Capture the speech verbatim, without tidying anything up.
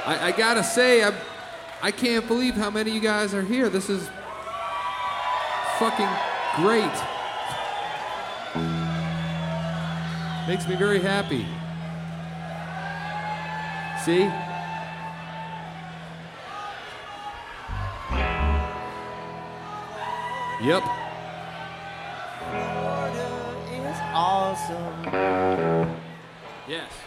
I, I gotta say, I, I can't believe how many of you guys are here. This is fucking great. Makes me very happy. See? Yep. Florida is awesome. Yes.